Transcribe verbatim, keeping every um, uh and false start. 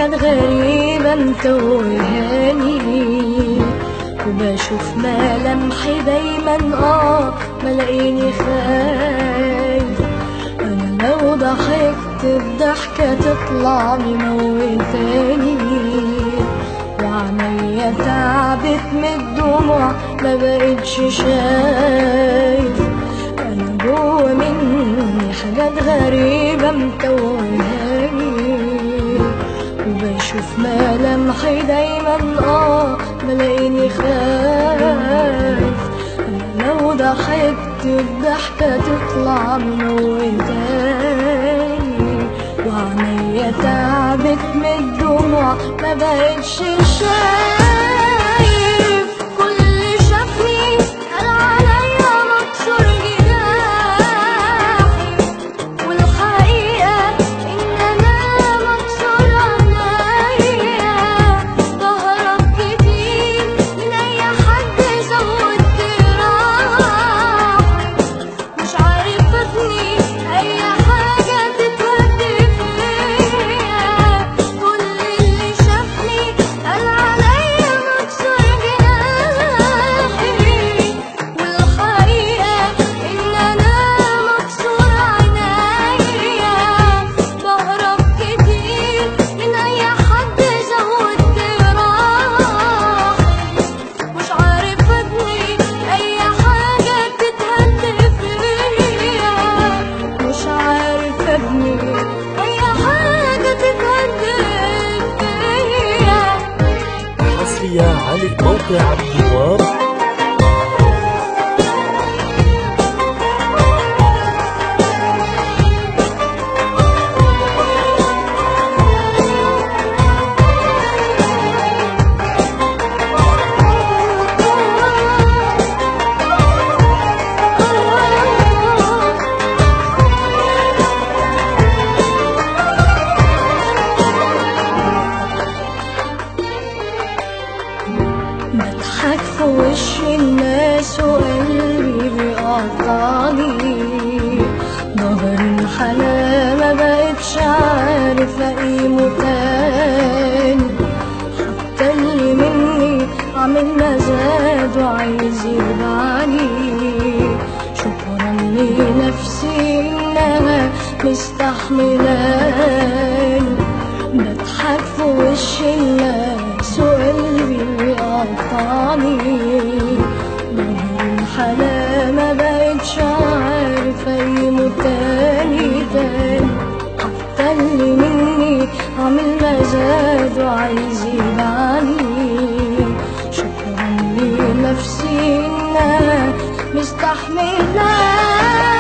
حاجات غريبة متوهاني، وبشوف ملامحي دايما اه بلاقيني خايف. انا لو ضحكت الضحكة تطلع مموتاني، وعينيا تعبت من الدموع ما بقتش شايف. انا جوا مني حاجات غريبة متوهاني، وبشوف ملامحي دايما اه بلاقيني خايف. انا لو ضحكت الضحكة تطلع مموتاني، وعينيا تعبت من الدموع ما بقتش شايف. كل شافني قال عليا مكسور جناحي، والحقيقة إن أنا مكسور عينيا. ضهرك كتير من أي حد زود جراحي، مش عارف أبني أي حاجة تتهدي فيا. كل اللي شافني قال عليا مكسور جناحي، والحقيقة إن أنا مكسور عينيا. ضهرك كتير من أي حد زود جراحي، مش عارف أبني أي حاجة تتهد فيا. مش عارف أبني أي حاجة تتهد فيا. حصرية على موقع عبد الوهاب. بضحك في وش الناس وقلبي بيقطعني، ظهر الحلا ما بقتش عارف اقيمه تاني. حتى اللي مني عامل مزاد وعايز يرجعني، شكرا لنفسي انها مستحملاني. بضحك في وش الناس وقلبي بيقطعني، ظهر الحلا ما بقتش عارف اقيمه تاني تاني. حتى اللي مني عامل مزاد وعايز يبعني، شكرا لنفسي انها مستحملاني.